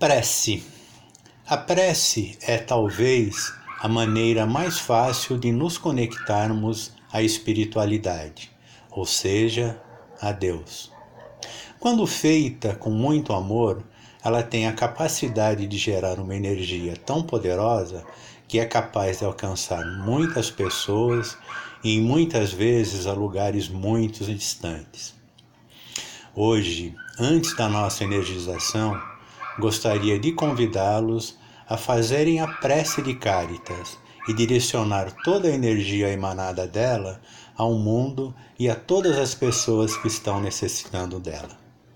Prece. A prece é talvez a maneira mais fácil de nos conectarmos à espiritualidade, ou seja, a Deus. Quando feita com muito amor, ela tem a capacidade de gerar uma energia tão poderosa que é capaz de alcançar muitas pessoas e muitas vezes a lugares muito distantes. Hoje, antes da nossa energização, gostaria de convidá-los a fazerem a prece de Cáritas e direcionar toda a energia emanada dela ao mundo e a todas as pessoas que estão necessitando dela.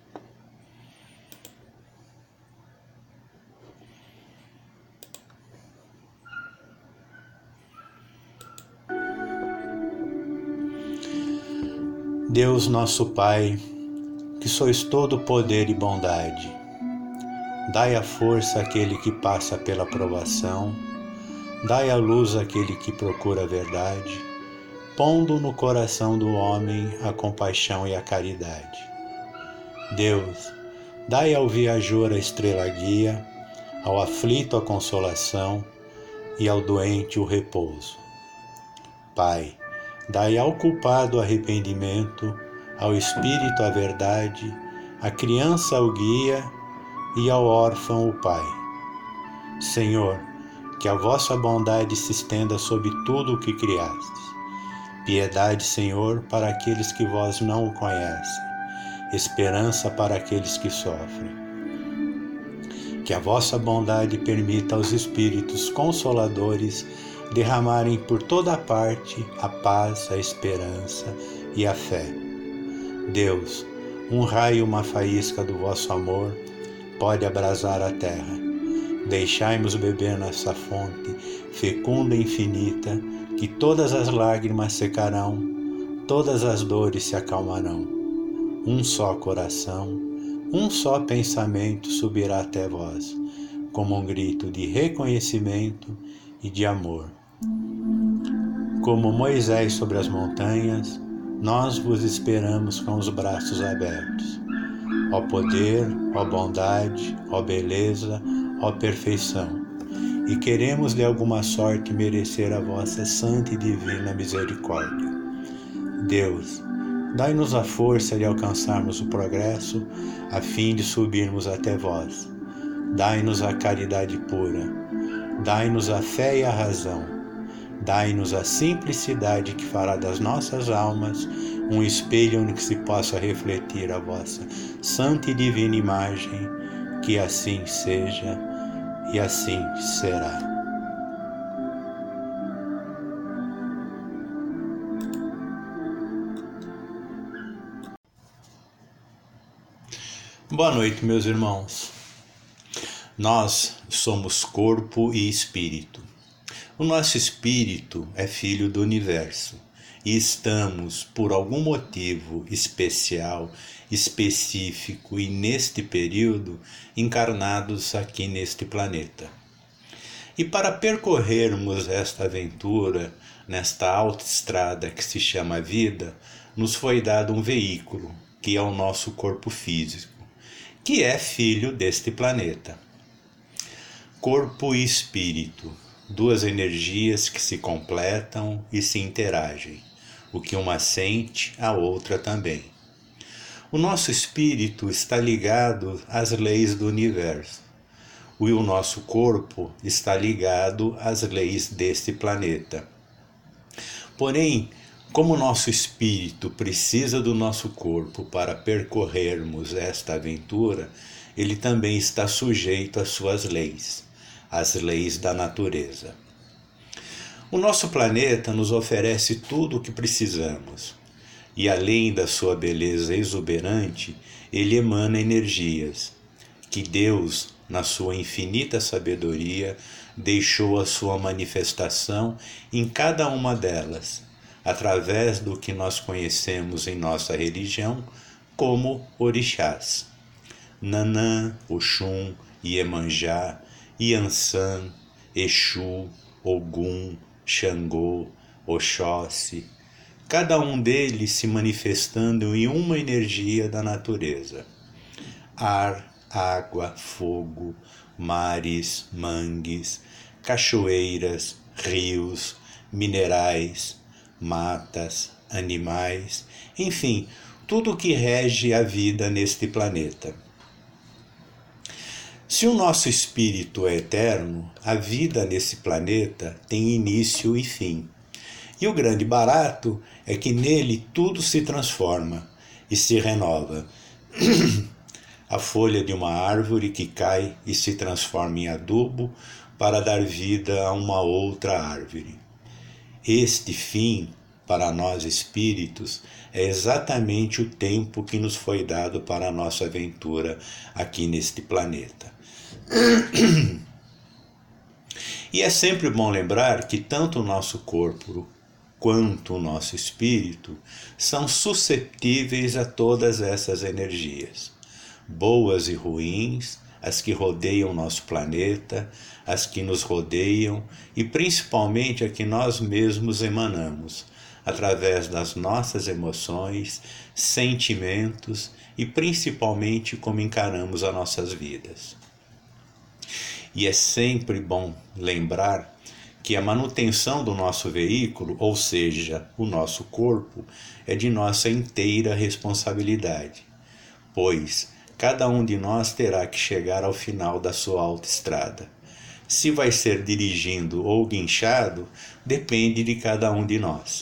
Deus nosso Pai, que sois todo poder e bondade, dai a força àquele que passa pela provação, dai a luz àquele que procura a verdade, pondo no coração do homem a compaixão e a caridade. Deus, dai ao viajor a estrela guia, ao aflito a consolação e ao doente o repouso. Pai, dai ao culpado arrependimento, ao espírito a verdade, à criança o guia e ao órfão o Pai. Senhor, que a vossa bondade se estenda sobre tudo o que criastes. Piedade, Senhor, para aqueles que vós não o conhecem. Esperança para aqueles que sofrem. Que a vossa bondade permita aos Espíritos Consoladores derramarem por toda a parte a paz, a esperança e a fé. Deus, um raio, uma faísca do vosso amor pode abrasar a terra. Deixai-nos beber nessa fonte fecunda e infinita, que todas as lágrimas secarão, todas as dores se acalmarão. Um só coração, um só pensamento subirá até vós, como um grito de reconhecimento e de amor. Como Moisés sobre as montanhas, nós vos esperamos com os braços abertos. Ó poder, ó bondade, ó beleza, ó perfeição, e queremos de alguma sorte merecer a vossa santa e divina misericórdia. Deus, dai-nos a força de alcançarmos o progresso, a fim de subirmos até vós. Dai-nos a caridade pura, dai-nos a fé e a razão, dai-nos a simplicidade que fará das nossas almas um espelho onde se possa refletir a vossa santa e divina imagem, que assim seja e assim será. Boa noite, meus irmãos. Nós somos corpo e espírito. O nosso espírito é filho do universo e estamos, por algum motivo especial, específico e neste período, encarnados aqui neste planeta. E para percorrermos esta aventura, nesta autoestrada que se chama vida, nos foi dado um veículo, que é o nosso corpo físico, que é filho deste planeta. Corpo e espírito, duas energias que se completam e se interagem. O que uma sente, a outra também. O nosso espírito está ligado às leis do universo. E o nosso corpo está ligado às leis deste planeta. Porém, como o nosso espírito precisa do nosso corpo para percorrermos esta aventura, ele também está sujeito às suas leis, as leis da natureza. O nosso planeta nos oferece tudo o que precisamos, e além da sua beleza exuberante, ele emana energias, que Deus, na sua infinita sabedoria, deixou a sua manifestação em cada uma delas, através do que nós conhecemos em nossa religião como orixás. Nanã, Oxum, Iemanjá, Iansã, Exu, Ogum, Xangô, Oxóssi, cada um deles se manifestando em uma energia da natureza. Ar, água, fogo, mares, mangues, cachoeiras, rios, minerais, matas, animais, enfim, tudo o que rege a vida neste planeta. Se o nosso espírito é eterno, a vida nesse planeta tem início e fim. E o grande barato é que nele tudo se transforma e se renova. A folha de uma árvore que cai e se transforma em adubo para dar vida a uma outra árvore. Este fim, para nós espíritos, é exatamente o tempo que nos foi dado para a nossa aventura aqui neste planeta. E é sempre bom lembrar que tanto o nosso corpo quanto o nosso espírito são suscetíveis a todas essas energias, boas e ruins, as que rodeiam nosso planeta, as que nos rodeiam e principalmente a que nós mesmos emanamos, através das nossas emoções, sentimentos e principalmente como encaramos as nossas vidas. E é sempre bom lembrar que a manutenção do nosso veículo, ou seja, o nosso corpo, é de nossa inteira responsabilidade, pois cada um de nós terá que chegar ao final da sua autoestrada. Se vai ser dirigindo ou guinchado, depende de cada um de nós.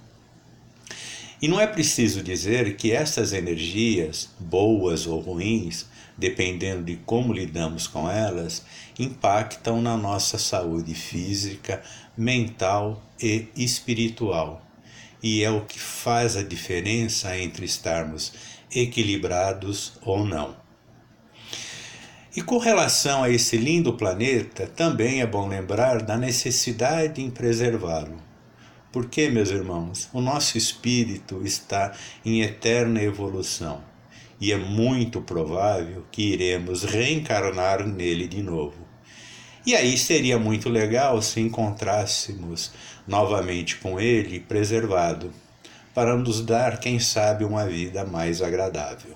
E não é preciso dizer que essas energias, boas ou ruins, dependendo de como lidamos com elas, impactam na nossa saúde física, mental e espiritual. E é o que faz a diferença entre estarmos equilibrados ou não. E com relação a esse lindo planeta, também é bom lembrar da necessidade em preservá-lo. Porque, meus irmãos, o nosso espírito está em eterna evolução e é muito provável que iremos reencarnar nele de novo. E aí seria muito legal se encontrássemos novamente com ele preservado, para nos dar, quem sabe, uma vida mais agradável.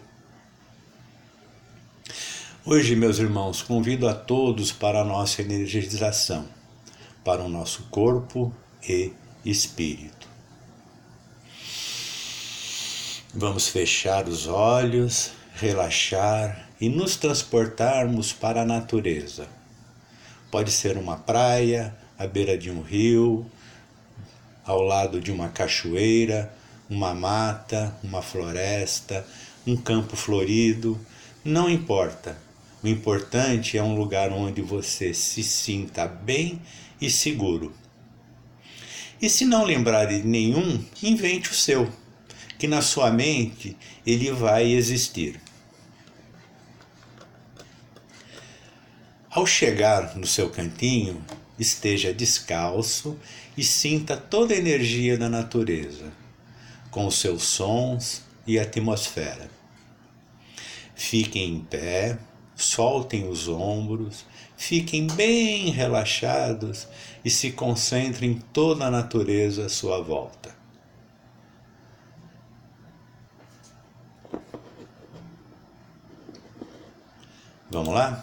Hoje, meus irmãos, convido a todos para a nossa energização, para o nosso corpo e espírito. Vamos fechar os olhos, relaxar e nos transportarmos para a natureza. Pode ser uma praia, à beira de um rio, ao lado de uma cachoeira, uma mata, uma floresta, um campo florido, não importa. O importante é um lugar onde você se sinta bem e seguro. E se não lembrar de nenhum, invente o seu, que na sua mente ele vai existir. Ao chegar no seu cantinho, esteja descalço e sinta toda a energia da natureza, com os seus sons e atmosfera. Fiquem em pé, soltem os ombros, fiquem bem relaxados e se concentrem em toda a natureza à sua volta. Vamos lá?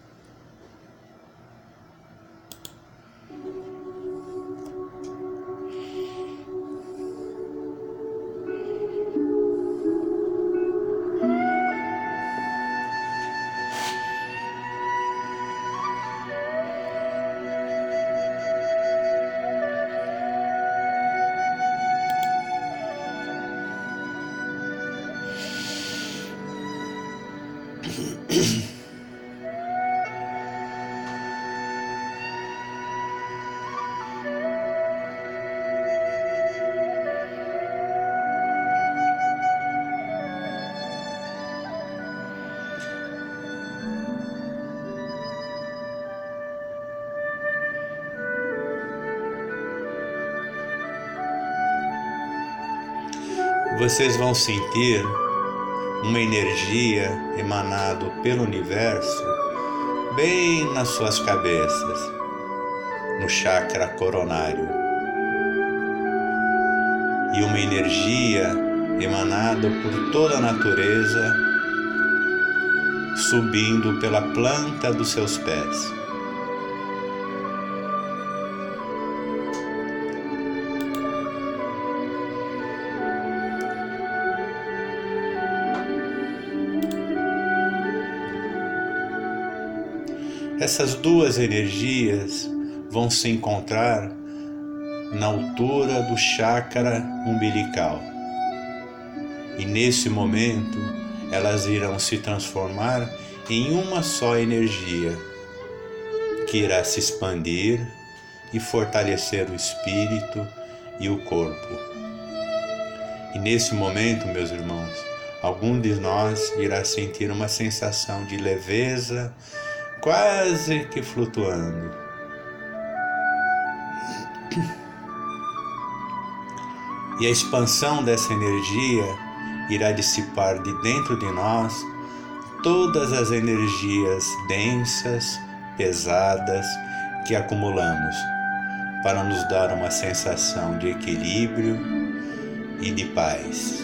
Vocês vão sentir uma energia emanada pelo universo bem nas suas cabeças, no chakra coronário. E uma energia emanada por toda a natureza subindo pela planta dos seus pés. Essas duas energias vão se encontrar na altura do chakra umbilical. E nesse momento, elas irão se transformar em uma só energia, que irá se expandir e fortalecer o espírito e o corpo. E nesse momento, meus irmãos, algum de nós irá sentir uma sensação de leveza, quase que flutuando. E a expansão dessa energia irá dissipar de dentro de nós todas as energias densas, pesadas que acumulamos, para nos dar uma sensação de equilíbrio e de paz.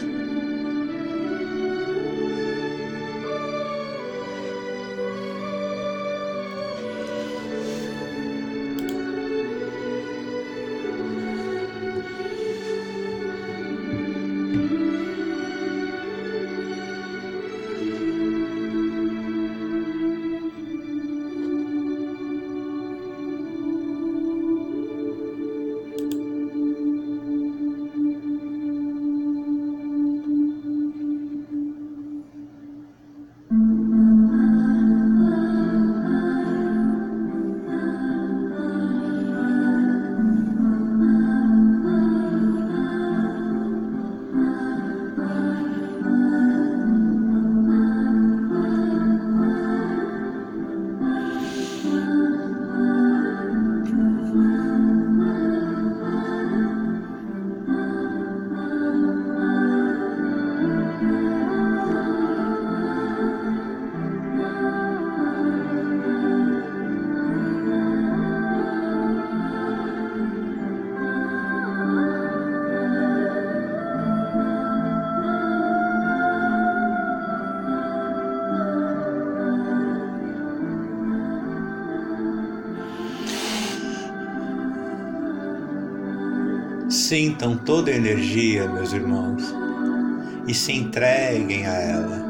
Sintam toda a energia, meus irmãos, e se entreguem a ela.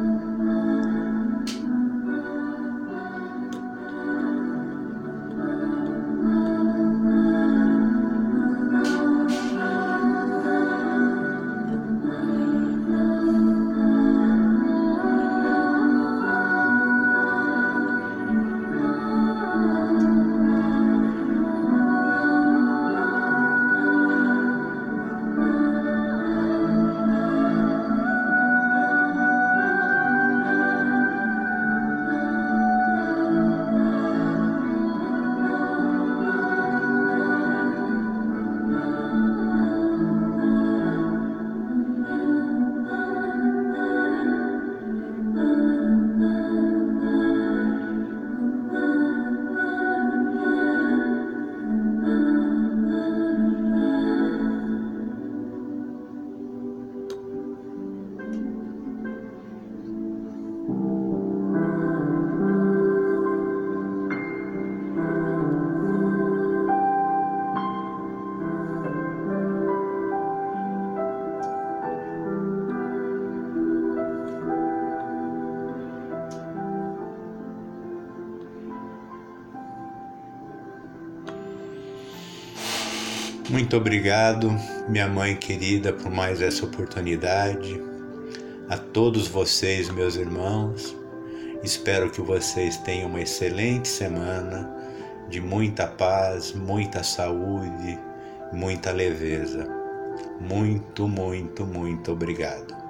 Muito obrigado, minha mãe querida, por mais essa oportunidade. A todos vocês, meus irmãos, espero que vocês tenham uma excelente semana de muita paz, muita saúde, muita leveza. Muito, muito, muito obrigado.